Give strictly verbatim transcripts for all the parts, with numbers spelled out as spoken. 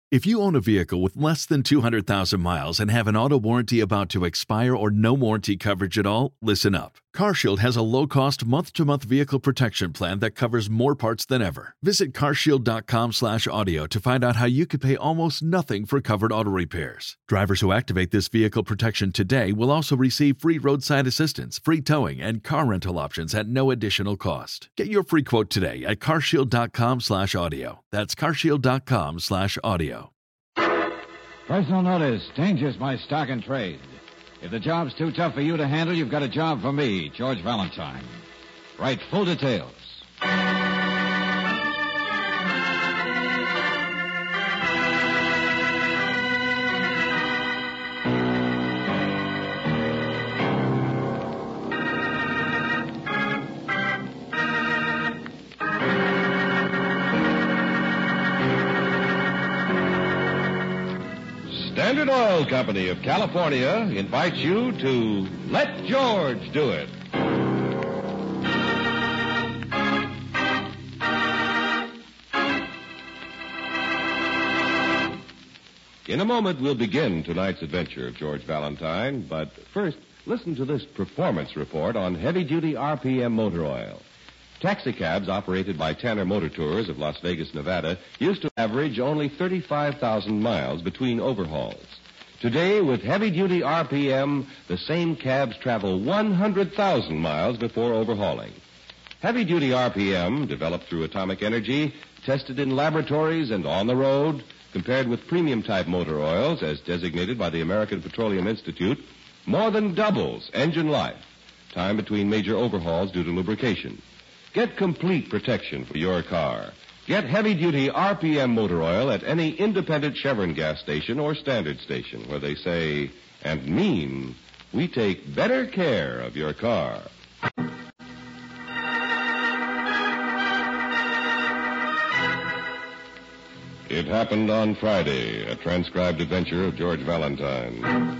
If you own a vehicle with less than two hundred thousand miles and have an auto warranty about to expire or no warranty coverage at all, listen up. CarShield has a low-cost month-to-month vehicle protection plan that covers more parts than ever. Visit carshield.com slash audio to find out how you could pay almost nothing for covered auto repairs. Drivers who activate this vehicle protection today will also receive free roadside assistance, free towing, and car rental options at no additional cost. Get your free quote today at carshield.com slash audio. That's carshield.com slash audio. Personal notice. Danger's my stock and trade. If the job's too tough for you to handle, you've got a job for me, George Valentine. Write full details. Standard Oil Company of California invites you to Let George Do It. In a moment, we'll begin tonight's adventure of George Valentine, but first, listen to this performance report on heavy-duty R P M motor oil. Taxicabs operated by Tanner Motor Tours of Las Vegas, Nevada, used to average only thirty-five thousand miles between overhauls. Today, with heavy-duty R P M, the same cabs travel one hundred thousand miles before overhauling. Heavy-duty R P M, developed through atomic energy, tested in laboratories and on the road, compared with premium-type motor oils, as designated by the American Petroleum Institute, more than doubles engine life, time between major overhauls due to lubrication. Get complete protection for your car. Get heavy-duty R P M motor oil at any independent Chevron gas station or standard station where they say and mean, we take better care of your car. It happened on Friday, a transcribed adventure of George Valentine.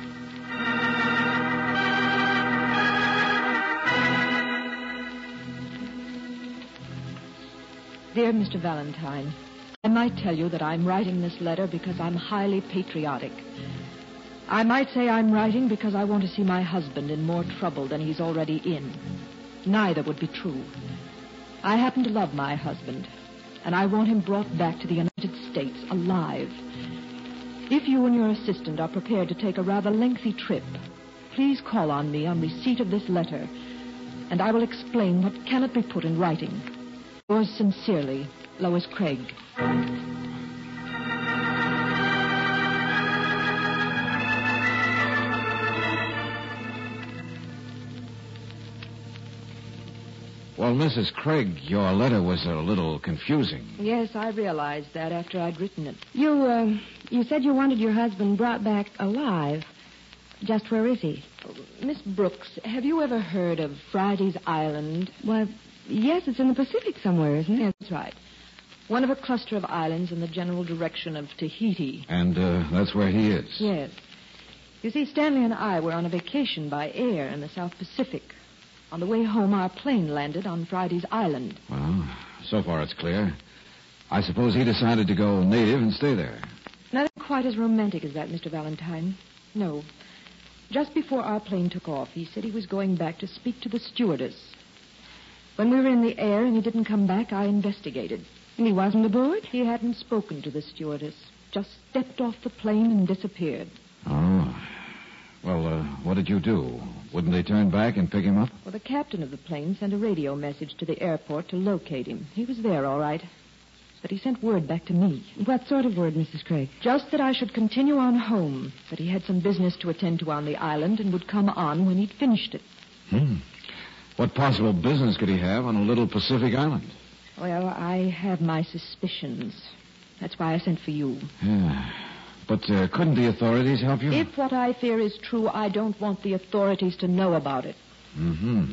Dear Mister Valentine, I might tell you that I'm writing this letter because I'm highly patriotic. I might say I'm writing because I want to see my husband in more trouble than he's already in. Neither would be true. I happen to love my husband, and I want him brought back to the United States alive. If you and your assistant are prepared to take a rather lengthy trip, please call on me on receipt of this letter, and I will explain what cannot be put in writing. Yours sincerely, Lois Craig. Well, Missus Craig, your letter was a little confusing. Yes, I realized that after I'd written it. You, uh, you said you wanted your husband brought back alive. Just where is he? Miss Brooks, have you ever heard of Friday's Island? Well, yes, it's in the Pacific somewhere, isn't it? Yes, that's right. One of a cluster of islands in the general direction of Tahiti. And uh, that's where he is? Yes. You see, Stanley and I were on a vacation by air in the South Pacific. On the way home, our plane landed on Friday's Island. Well, so far it's clear. I suppose he decided to go native and stay there. Nothing quite as romantic as that, Mister Valentine. No. Just before our plane took off, he said he was going back to speak to the stewardess. When we were in the air and he didn't come back, I investigated. And he wasn't aboard? He hadn't spoken to the stewardess. Just stepped off the plane and disappeared. Oh. Well, uh, what did you do? Wouldn't they turn back and pick him up? Well, the captain of the plane sent a radio message to the airport to locate him. He was there, all right. But he sent word back to me. What sort of word, Missus Craig? Just that I should continue on home, that he had some business to attend to on the island and would come on when he'd finished it. Hmm. What possible business could he have on a little Pacific island? Well, I have my suspicions. That's why I sent for you. Yeah. But uh, couldn't the authorities help you? If what I fear is true, I don't want the authorities to know about it. Mm-hmm.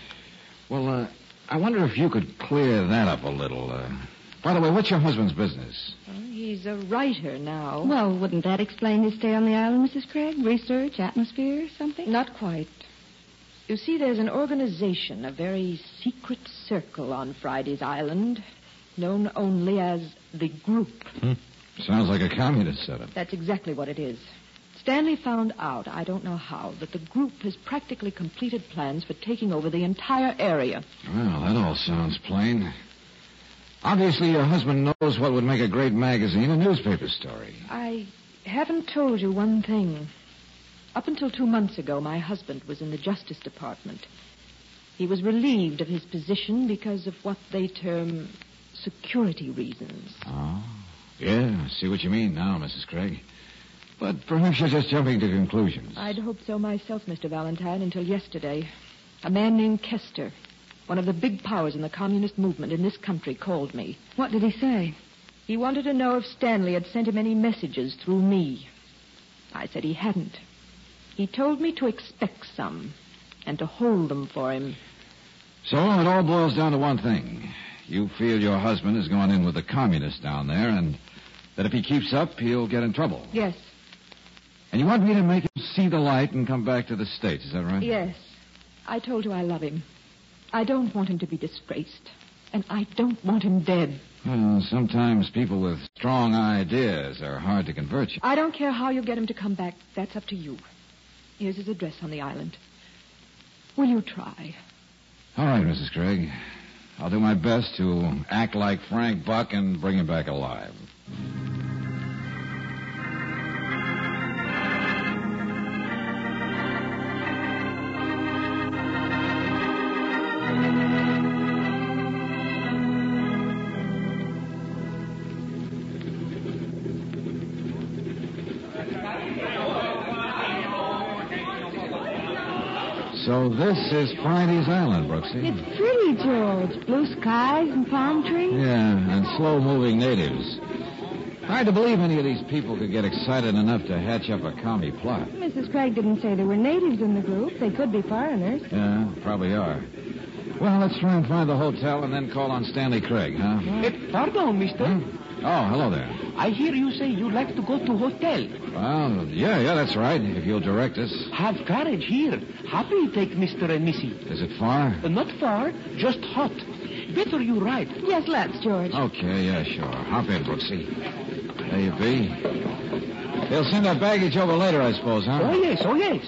Well, uh, I wonder if you could clear that up a little. Uh, by the way, what's your husband's business? Well, he's a writer now. Well, wouldn't that explain his stay on the island, Missus Craig? Research, atmosphere, something? Not quite. You see, there's an organization, a very secret circle on Friday's Island, known only as the Group. Hmm? Sounds like a communist setup. That's exactly what it is. Stanley found out, I don't know how, that the group has practically completed plans for taking over the entire area. Well, that all sounds plain. Obviously, your husband knows what would make a great magazine, a newspaper story. I haven't told you one thing. Up until two months ago, my husband was in the Justice Department. He was relieved of his position because of what they term security reasons. Oh, yeah, I see what you mean now, Missus Craig. But perhaps you're just jumping to conclusions. I'd hoped so myself, Mister Valentine, until yesterday. A man named Kester, one of the big powers in the communist movement in this country, called me. What did he say? He wanted to know if Stanley had sent him any messages through me. I said he hadn't. He told me to expect some and to hold them for him. So it all boils down to one thing. You feel your husband has gone in with the communists down there, and that if he keeps up, he'll get in trouble. Yes. And you want me to make him see the light and come back to the States, is that right? Yes. I told you I love him. I don't want him to be disgraced. And I don't want him dead. Well, sometimes people with strong ideas are hard to convert you. I don't care how you get him to come back. That's up to you. Here's his address on the island. Will you try? All right, Missus Craig. I'll do my best to act like Frank Buck and bring him back alive. So this is Friday's Island, Brooksy. It's pretty, George. Blue skies and palm trees. Yeah, and slow-moving natives. Hard to believe any of these people could get excited enough to hatch up a commie plot. Missus Craig didn't say there were natives in the group. They could be foreigners. Yeah, probably are. Well, let's try and find the hotel and then call on Stanley Craig, huh? Eh, pardon, mister. Hmm? Oh, hello there. I hear you say you like to go to hotel. Well, yeah, yeah, that's right, if you'll direct us. Have carriage here. Happy take Mister and Missy. Is it far? Uh, not far, just hot. Better you ride. Yes, let's, George. Okay, yeah, sure. Hop in, Brooksy. There you be. They'll send that baggage over later, I suppose, huh? Oh, yes, oh, yes.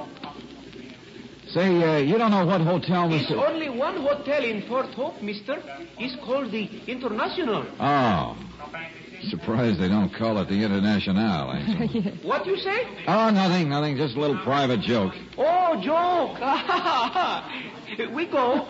Say, uh, you don't know what hotel, Mister It's only one hotel in Fort Hope, mister. It's called the International. Oh. Surprised they don't call it the International, ain't you? What you say? Oh, nothing, nothing. Just a little private joke. Oh, joke. We go.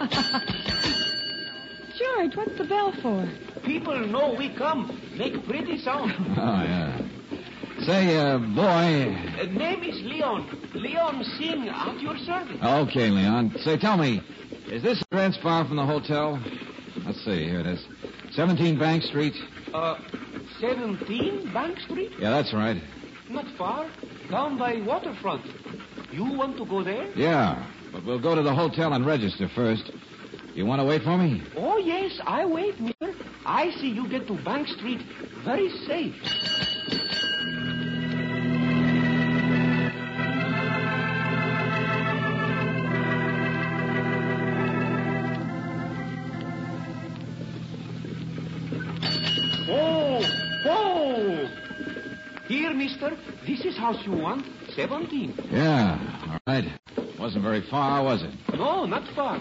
George, what's the bell for? People know we come. Make pretty sound. Oh, yeah. Say, uh, boy... Uh, name is Leon. Leon Singh, at your service. Okay, Leon. Say, tell me, is this address far from the hotel? Let's see, here it is. seventeen Bank Street. Uh, seventeen Bank Street? Yeah, that's right. Not far. Down by waterfront. You want to go there? Yeah, but we'll go to the hotel and register first. You want to wait for me? Oh, yes, I wait, mister. I see you get to Bank Street very safe. Oh, oh! Here, mister, this is house you want, seventeen. Yeah, all right. Wasn't very far, was it? No, not far.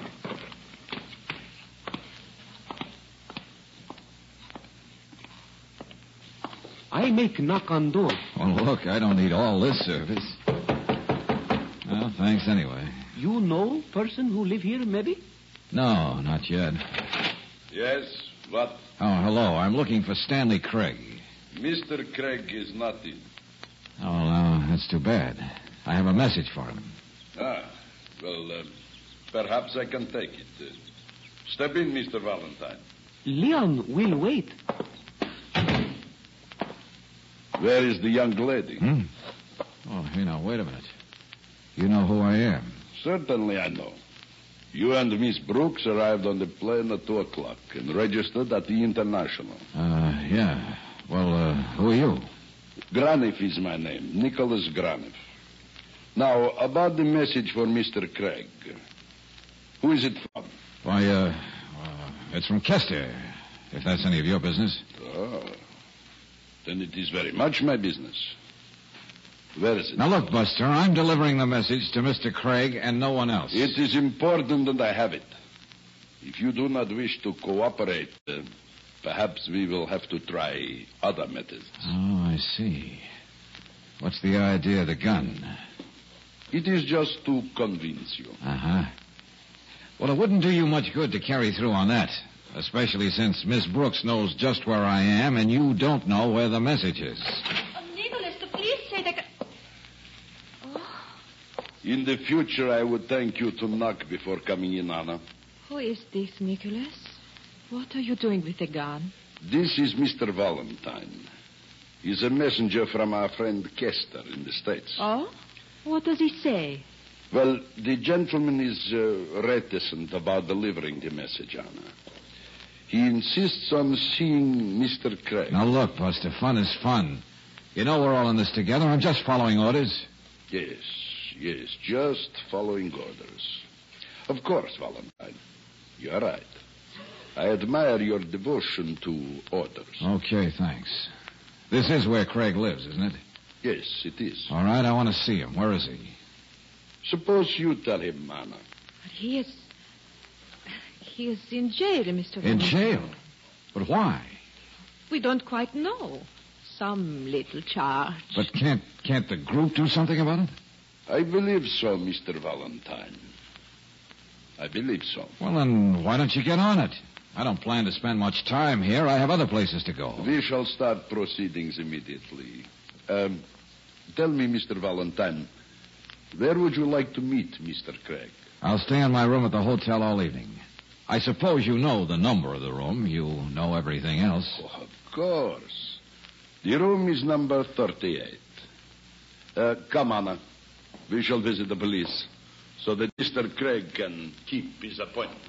I make knock on door. Well, look, I don't need all this service. Well, thanks anyway. You know person who live here, maybe? No, not yet. Yes, what? Oh, hello. I'm looking for Stanley Craig. Mister Craig is not in. Oh, no, that's too bad. I have a message for him. Ah, well, uh, perhaps I can take it. Uh, step in, Mister Valentine. Leon will wait. Where is the young lady? Hmm? Oh, hey, now, wait a minute. You know who I am? Certainly I know. You and Miss Brooks arrived on the plane at two o'clock and registered at the International. Uh, yeah. Well, uh, who are you? Graniff is my name, Nicholas Graniff. Now, about the message for Mister Craig. Who is it from? Why, uh, uh, it's from Kester, if that's any of your business. Oh. Then it is very much my business. Where is it? Now, look, Buster, I'm delivering the message to Mister Craig and no one else. It is important that I have it. If you do not wish to cooperate, uh, perhaps we will have to try other methods. Oh, I see. What's the idea of the gun? It is just to convince you. Uh-huh. Well, it wouldn't do you much good to carry through on that, especially since Miss Brooks knows just where I am and you don't know where the message is. Oh, Nicholas, please say that... Oh. In the future, I would thank you to knock before coming in, Anna. Who is this, Nicholas? What are you doing with the gun? This is Mister Valentine. He's a messenger from our friend Kester in the States. Oh? What does he say? Well, the gentleman is uh, reticent about delivering the message, Anna. He insists on seeing Mister Craig. Now, look, Buster, fun is fun. You know we're all in this together. I'm just following orders. Yes, yes, just following orders. Of course, Valentine. You're right. I admire your devotion to orders. Okay, thanks. This is where Craig lives, isn't it? Yes, it is. All right, I want to see him. Where is he? Suppose you tell him, Anna. But he is... He is in jail, Mister In Valentine. jail? But why? We don't quite know. Some little charge. But can't can't the group do something about it? I believe so, Mister Valentine. I believe so. Well, then why don't you get on it? I don't plan to spend much time here. I have other places to go. We shall start proceedings immediately. Um, tell me, Mister Valentine, where would you like to meet Mister Craig? I'll stay in my room at the hotel all evening. I suppose you know the number of the room. You know everything else. Oh, of course. The room is number thirty-eight. Uh, come, Anna. We shall visit the police so that Mister Craig can keep his appointment.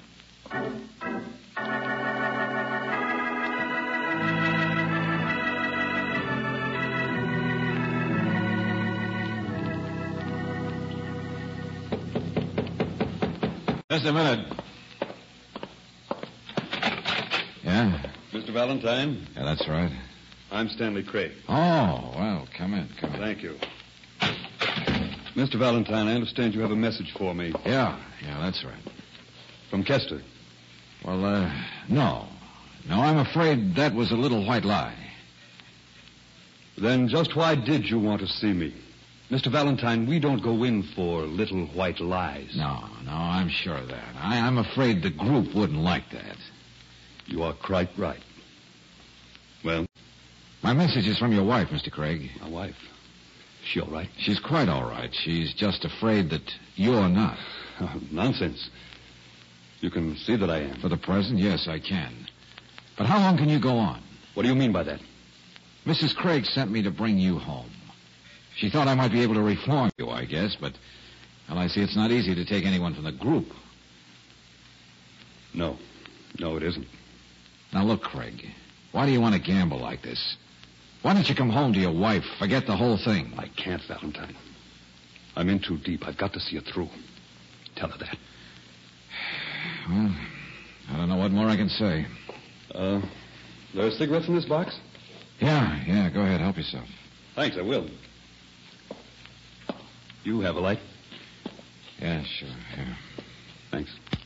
Just a minute. Yeah? Mister Valentine, Yeah, that's right. I'm Stanley Craig. Oh, well, come in, come in. Thank you. Mister Valentine, I understand you have a message for me. Yeah, yeah, that's right. From Kester. Well, uh, no. No, I'm afraid that was a little white lie. Then just why did you want to see me? Mister Valentine, we don't go in for little white lies. No, no, I'm sure of that. I, I'm afraid the group wouldn't like that. You are quite right. Well? My message is from your wife, Mister Craig. My wife? She all right? She's quite all right. She's just afraid that you're not. Oh, nonsense. You can see that I am. For the present, yes, I can. But how long can you go on? What do you mean by that? Missus Craig sent me to bring you home. She thought I might be able to reform you, I guess, but, well, I see it's not easy to take anyone from the group. No. No, it isn't. Now, look, Craig, why do you want to gamble like this? Why don't you come home to your wife, forget the whole thing? I can't, Valentine. I'm in too deep. I've got to see it through. Tell her that. Well, I don't know what more I can say. Uh, there are cigarettes in this box? Yeah, yeah, go ahead, help yourself. Thanks, I will. You have a light? Yeah, sure, yeah. Thanks.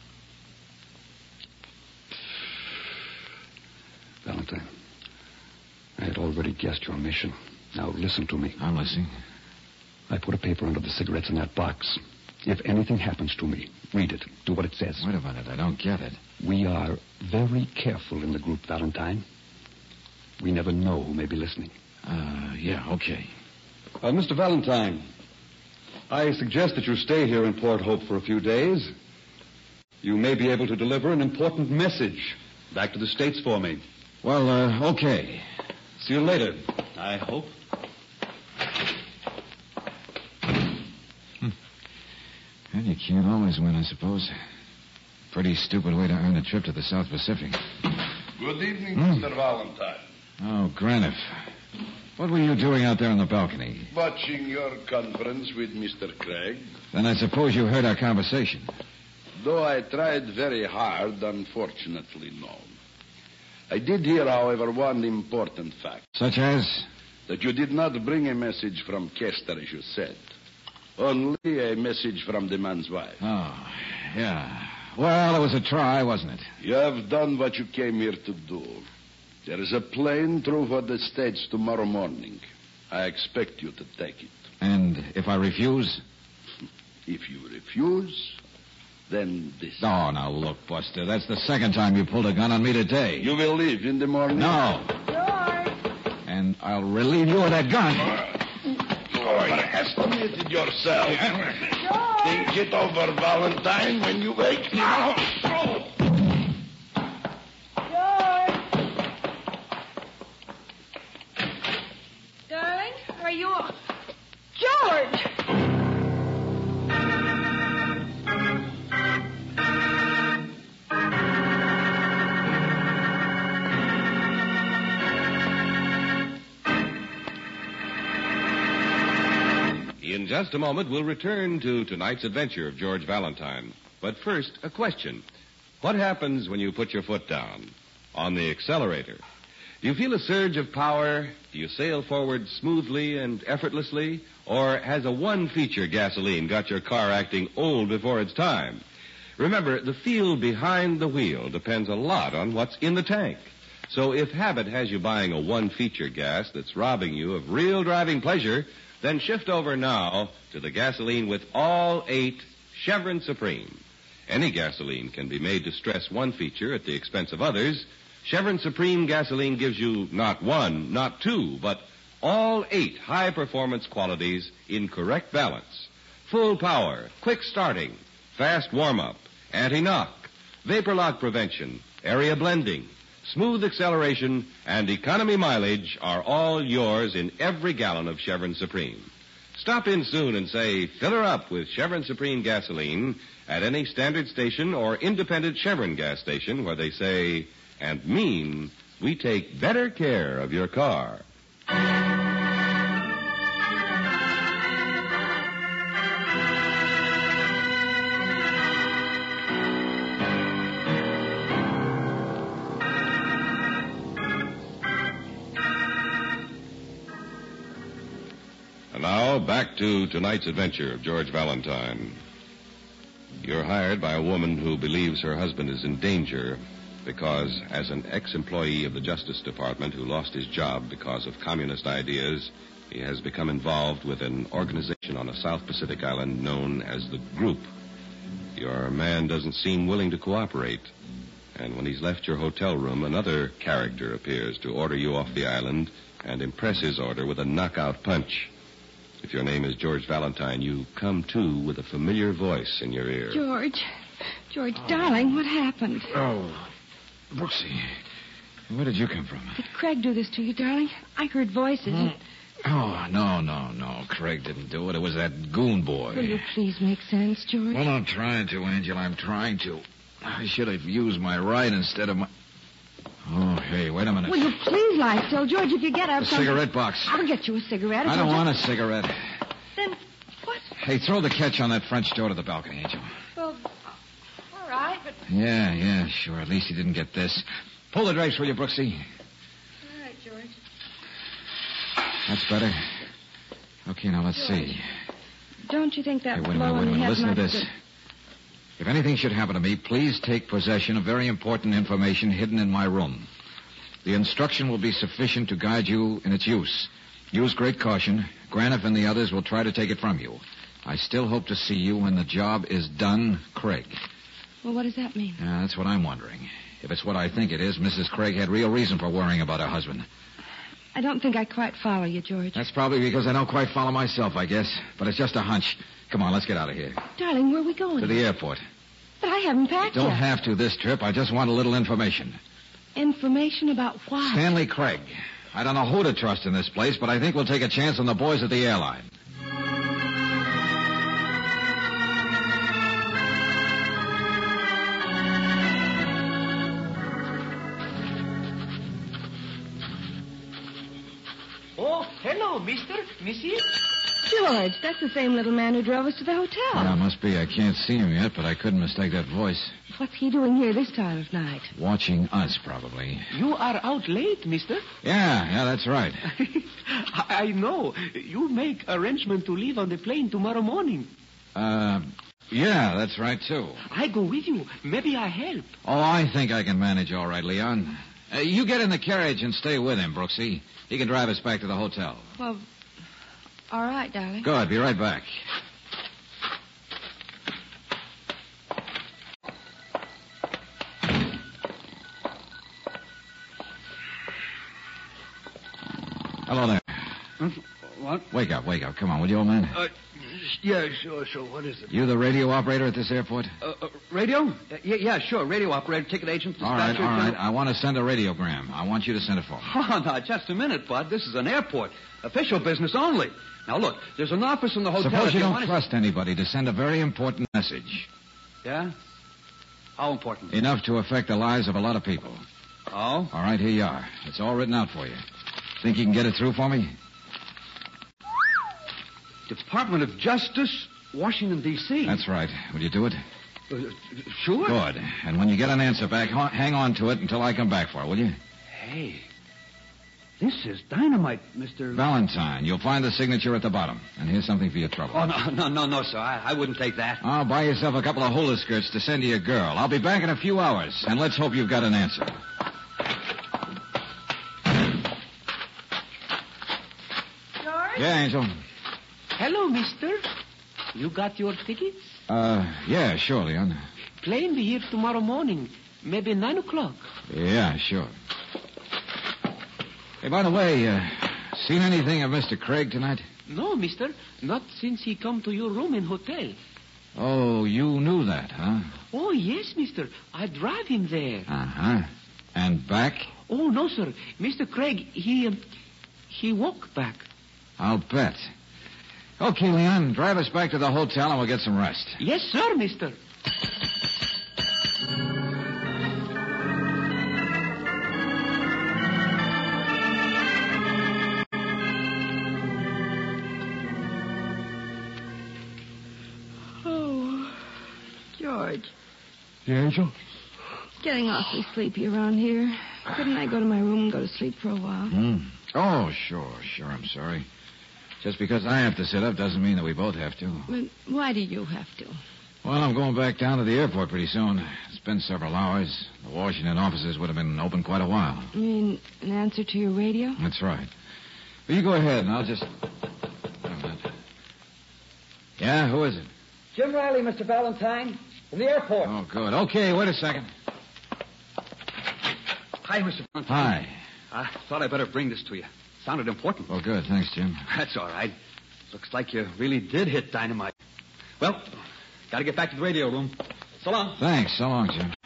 Valentine, I had already guessed your mission. Now listen to me. I'm listening. I put a paper under the cigarettes in that box. If anything happens to me, read it. Do what it says. Wait a minute, I don't get it. We are very careful in the group, Valentine. We never know who may be listening. Uh, yeah, okay. Uh, Mister Valentine, I suggest that you stay here in Port Hope for a few days. You may be able to deliver an important message back to the States for me. Well, uh, okay. See you later, I hope. Hmm. Well, you can't always win, I suppose. Pretty stupid way to earn a trip to the South Pacific. Good evening, Hmm. Mister Valentine. Oh, Graniff. What were you doing out there on the balcony? Watching your conference with Mister Craig. Then I suppose you heard our conversation. Though I tried very hard, unfortunately, no. I did hear, however, one important fact. Such as? That you did not bring a message from Kester, as you said. Only a message from the man's wife. Oh, yeah. Well, it was a try, wasn't it? You have done what you came here to do. There is a plane through for the States tomorrow morning. I expect you to take it. And if I refuse? If you refuse, then this. Oh, now look, Buster. That's the second time you pulled a gun on me today. You will leave in the morning? No. George! And I'll relieve you of that gun. You underestimated yourself. George! Think it over, Valentine, when you wake. Now. George! Darling, are you... George! In just a moment, we'll return to tonight's adventure of George Valentine. But first, a question. What happens when you put your foot down? On the accelerator. Do you feel a surge of power? Do you sail forward smoothly and effortlessly? Or has a one-feature gasoline got your car acting old before its time? Remember, the feel behind the wheel depends a lot on what's in the tank. So if habit has you buying a one-feature gas that's robbing you of real driving pleasure, then shift over now to the gasoline with all eight Chevron Supreme. Any gasoline can be made to stress one feature at the expense of others. Chevron Supreme gasoline gives you not one, not two, but all eight high-performance qualities in correct balance. Full power, quick starting, fast warm-up, anti-knock, vapor lock prevention, area blending, smooth acceleration, and economy mileage are all yours in every gallon of Chevron Supreme. Stop in soon and say, fill her up with Chevron Supreme gasoline at any standard station or independent Chevron gas station where they say and mean we take better care of your car. Now, back to tonight's adventure of George Valentine. You're hired by a woman who believes her husband is in danger because, as an ex-employee of the Justice Department who lost his job because of communist ideas, he has become involved with an organization on a South Pacific island known as the Group. Your man doesn't seem willing to cooperate, and when he's left your hotel room, another character appears to order you off the island and impress his order with a knockout punch. If your name is George Valentine, you come to with a familiar voice in your ear. George. George, oh. Darling, what happened? Oh, Brooksy, where did you come from? Did Craig do this to you, darling? I heard voices. Hmm. Oh, no, no, no. Craig didn't do it. It was that goon boy. Will you please make sense, George? Well, I'm trying to, Angela. I'm trying to. I should have used my right instead of my... Oh, hey, wait a minute. Will you please lie still, George? If you get up... A something... cigarette box. I'll get you a cigarette. I don't just... want a cigarette. Then what? Hey, throw the catch on that French door to the balcony, Angel. Well, all right, but... Yeah, yeah, sure. At least he didn't get this. Pull the drapes, will you, Brooksy? All right, George. That's better. Okay, now let's George, see. Don't you think that Hey, wait a minute, wait a minute. Listen to this. To... If anything should happen to me, please take possession of very important information hidden in my room. The instruction will be sufficient to guide you in its use. Use great caution. Graniff and the others will try to take it from you. I still hope to see you when the job is done, Craig. Well, what does that mean? Uh, that's what I'm wondering. If it's what I think it is, Missus Craig had real reason for worrying about her husband. I don't think I quite follow you, George. That's probably because I don't quite follow myself, I guess. But it's just a hunch. Come on, let's get out of here. Darling, where are we going? To the airport. But I haven't packed Don't yet. have to this trip. I just want a little information. Information about what? Stanley Craig. I don't know who to trust in this place, but I think we'll take a chance on the boys at the airline. Oh, hello, mister, Missy. George, that's the same little man who drove us to the hotel. Yeah, must be. I can't see him yet, but I couldn't mistake that voice. What's he doing here this time of night? Watching us, probably. You are out late, mister. Yeah, yeah, that's right. I know. You make arrangement to leave on the plane tomorrow morning. Uh, yeah, that's right, too. I go with you. Maybe I help. Oh, I think I can manage all right, Leon. Uh, you get in the carriage and stay with him, Brooksy. He can drive us back to the hotel. Well, all right, darling. Good. Be right back. Hello there. What? Wake up, wake up. Come on, will you, old man? Uh, yeah, sure, sure. What is it? You the radio operator at this airport? Uh, uh, radio? Uh, yeah, yeah, sure. Radio operator, ticket agent, All right, dispatcher. all right. general- I want to send a radiogram. I want you to send it for me. Oh, now, just a minute, Bud. This is an airport. Official business only. Now, look, there's an office in the hotel. Suppose if you don't want trust anybody to send a very important message. To... Yeah? How important? Enough to affect the lives of a lot of people. Oh? All right, here you are. It's all written out for you. Think you can get it through for me? Department of Justice, Washington, D C That's right. Will you do it? Uh, sure. Good. And when you get an answer back, ha- hang on to it until I come back for it, will you? Hey, this is dynamite, Mister Valentine. You'll find the signature at the bottom. And here's something for your trouble. Oh, no, no, no, no, sir. I, I wouldn't take that. I'll buy yourself a couple of hula skirts to send to your girl. I'll be back in a few hours, and let's hope you've got an answer. George? Yeah, Angel. Hello, mister. You got your tickets? Uh, yeah, sure, Leon. Plane be here tomorrow morning. Maybe nine o'clock. Yeah, sure. Hey, by the way, uh, seen anything of Mister Craig tonight? No, mister. Not since he come to your room in hotel. Oh, you knew that, huh? Oh, yes, mister. I drive him there. Uh-huh. And back? Oh, no, sir. Mister Craig, he... Um, he walk back. I'll bet. Okay, Leon, drive us back to the hotel and we'll get some rest. Yes, sir, mister. Oh, George. Yeah, Angel? Getting awfully sleepy around here. Couldn't I go to my room and go to sleep for a while? Hmm. Oh, sure, sure, I'm sorry. Just because I have to sit up doesn't mean that we both have to. But why do you have to? Well, I'm going back down to the airport pretty soon. It's been several hours. The Washington offices would have been open quite a while. You mean an answer to your radio? That's right. Well, you go ahead, and I'll just... Wait a minute. Yeah, who is it? Jim Riley, Mister Valentine, from the airport. Oh, good. Okay, wait a second. Hi, Mister Valentine. Hi. I thought I'd better bring this to you. Sounded important. Oh, good. Thanks, Jim. That's all right. Looks like you really did hit dynamite. Well, got to get back to the radio room. So long. Thanks. So long, Jim.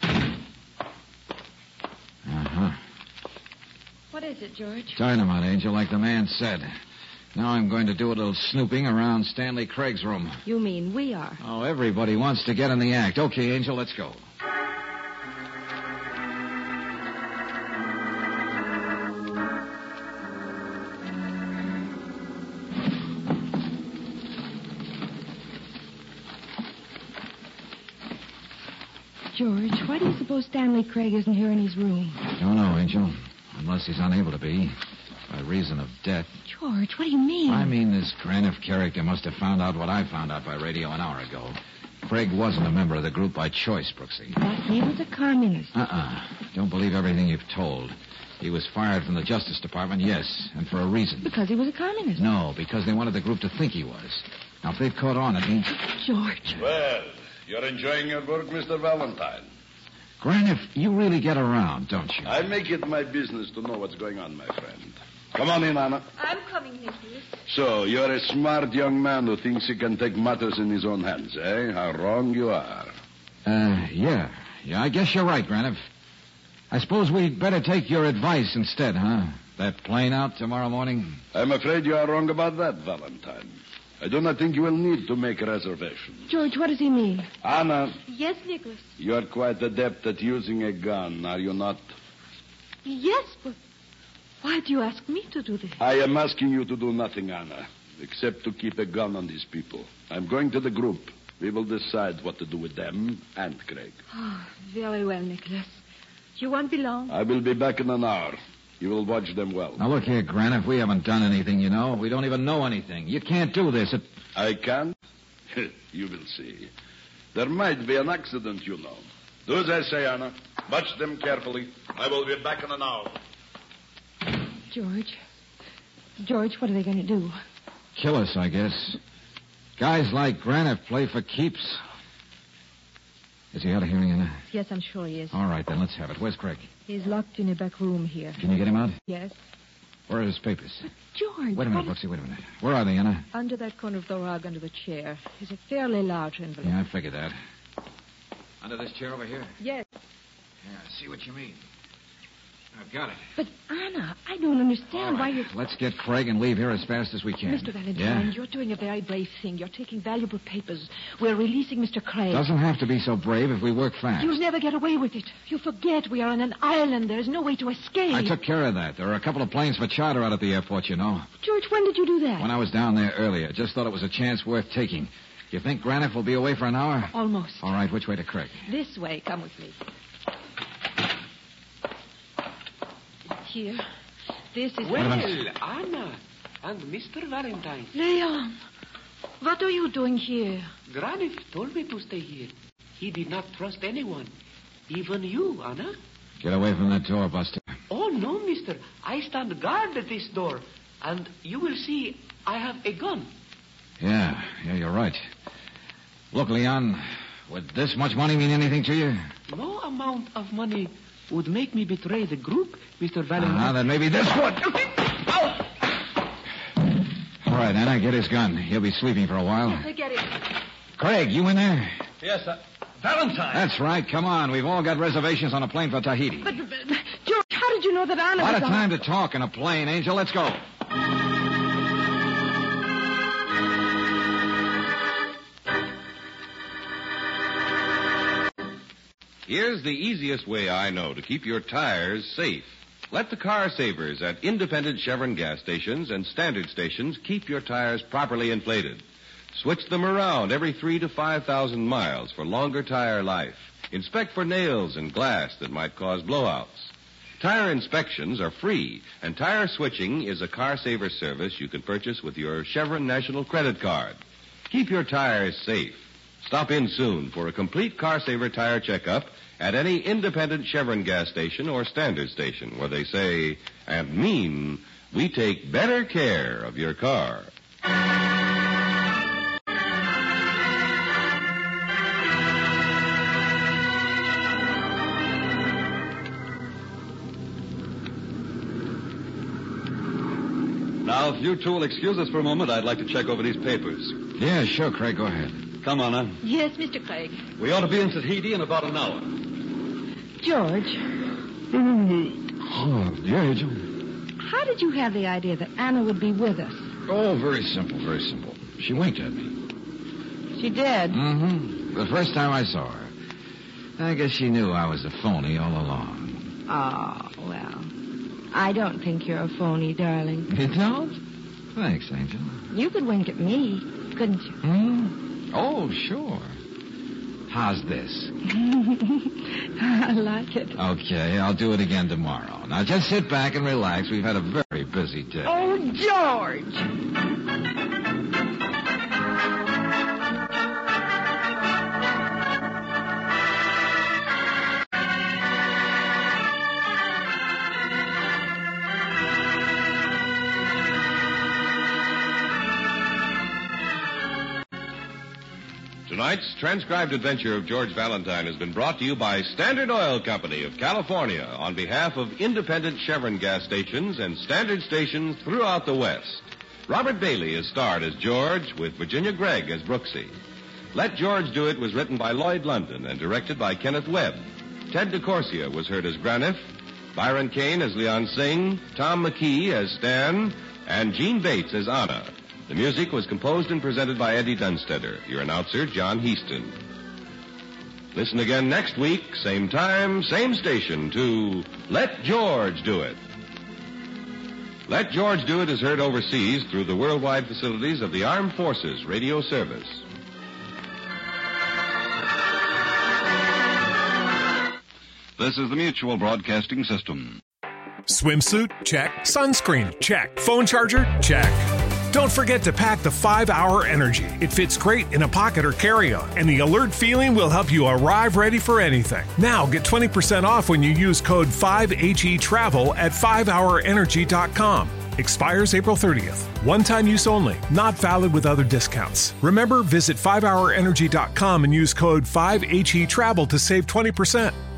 Uh-huh. What is it, George? Dynamite, Angel, like the man said. Now I'm going to do a little snooping around Stanley Craig's room. You mean we are? Oh, everybody wants to get in the act. Okay, Angel, let's go. George, why do you suppose Stanley Craig isn't here in his room? Don't know, Angel. Unless he's unable to be. By reason of death. George, what do you mean? I mean, this Graniff character must have found out what I found out by radio an hour ago. Craig wasn't a member of the group by choice, Brooksy. But he was a communist. Uh-uh. Don't believe everything you've told. He was fired from the Justice Department, yes, and for a reason. Because he was a communist. No, because they wanted the group to think he was. Now, if they've caught on, it means... George. Well, you're enjoying your work, Mister Valentine. Graniff, you really get around, don't you? I make it my business to know what's going on, my friend. Come on in, Anna. I'm coming, Nicholas. So, you're a smart young man who thinks he can take matters in his own hands, eh? How wrong you are. Uh, yeah. Yeah, I guess you're right, Graniff. I suppose we'd better take your advice instead, huh? That plane out tomorrow morning? I'm afraid you are wrong about that, Valentine. I do not think you will need to make a reservation. George, what does he mean? Anna, Yes, Nicholas. you are quite adept at using a gun, are you not? Yes, but why do you ask me to do this? I am asking you to do nothing, Anna. except to keep a gun on these people. I'm going to the group. We will decide what to do with them and Craig. Oh, very well, Nicholas. You won't be long. I will be back in an hour. You will watch them well. Now, look here, Graniff. We haven't done anything, you know. We don't even know anything. You can't do this. It... I can't? You will see. There might be an accident, you know. Do as I say, Anna. Watch them carefully. I will be back in an hour. George. George, what are they going to do? Kill us, I guess. Guys like Graniff play for keeps. Is he out of hearing, Anna? Yes, I'm sure he is. All right, then, let's have it. Where's Craig? He's locked in a back room here. Can you get him out? Yes. Where are his papers? George. Wait a minute, Brooksy, wait a minute. Where are they, Anna? Under that corner of the rug, under the chair. It's a fairly large envelope. Yeah, I figured that. Under this chair over here? Yes. Yeah, I see what you mean. I've got it. But, Anna, I don't understand why you... Let's get Craig and leave here as fast as we can. Mister Valentine, yeah? You're doing a very brave thing. You're taking valuable papers. We're releasing Mister Craig. Doesn't have to be so brave if we work fast. You'll never get away with it. You forget we are on an island. There's no way to escape. I took care of that. There are a couple of planes for charter out at the airport, you know. George, when did you do that? When I was down there earlier. Just thought it was a chance worth taking. You think Graniff will be away for an hour? Almost. All right, which way to Craig? This way. Come with me. Here. This is... Well, Anna and Mister Valentine. Leon, what are you doing here? Graniff told me to stay here. He did not trust anyone. Even you, Anna. Get away from that door, Buster. Oh, no, mister. I stand guard at this door. And you will see I have a gun. Yeah, yeah, you're right. Look, Leon, would this much money mean anything to you? No amount of money would make me betray the group, Mister Valentine. Ah, uh-huh, then maybe this would. All right, Anna, get his gun. He'll be sleeping for a while. Yes, I get it. Craig, you in there? Yes, uh, Valentine. That's right. Come on. We've all got reservations on a plane for Tahiti. But, but, but George, how did you know that Anna A lot was of on- time to talk in a plane, Angel. Let's go. Here's the easiest way I know to keep your tires safe. Let the car savers at independent Chevron gas stations and standard stations keep your tires properly inflated. Switch them around every three to five thousand miles for longer tire life. Inspect for nails and glass that might cause blowouts. Tire inspections are free, and tire switching is a car saver service you can purchase with your Chevron National Credit Card. Keep your tires safe. Stop in soon for a complete car saver tire checkup at any independent Chevron gas station or standard station where they say and mean we take better care of your car. Now, if you two will excuse us for a moment, I'd like to check over these papers. Yeah, sure, Craig. Go ahead. Come on, Anna. Yes, Mister Craig. We ought to be in Tahiti in about an hour. George, Oh, yeah, Angel. how did you have the idea that Anna would be with us? Oh, very simple, very simple. She winked at me. She did. Mm-hmm. The first time I saw her. I guess she knew I was a phony all along. Oh, well. I don't think you're a phony, darling. You don't? Thanks, Angel. You could wink at me, couldn't you? Hmm? Oh, sure. How's this? I like it. Okay, I'll do it again tomorrow. Now, just sit back and relax. We've had a very busy day. Oh, George! Tonight's transcribed adventure of George Valentine has been brought to you by Standard Oil Company of California on behalf of independent Chevron gas stations and standard stations throughout the West. Robert Bailey is starred as George with Virginia Gregg as Brooksy. Let George Do It was written by Lloyd London and directed by Kenneth Webb. Ted DeCorsia was heard as Graniff, Byron Kane as Leon Singh, Tom McKee as Stan, and Gene Bates as Anna. The music was composed and presented by Eddie Dunstetter. Your announcer, John Heaston. Listen again next week, same time, same station, to Let George Do It. Let George Do It is heard overseas through the worldwide facilities of the Armed Forces Radio Service. This is the Mutual Broadcasting System. Swimsuit? Check. Sunscreen? Check. Phone charger? Check. Don't forget to pack the five hour Energy. It fits great in a pocket or carry-on, and the alert feeling will help you arrive ready for anything. Now get twenty percent off when you use code five H E Travel at five hour energy dot com. Expires April thirtieth. One-time use only. Not valid with other discounts. Remember, visit five hour energy dot com and use code five H E Travel to save twenty percent.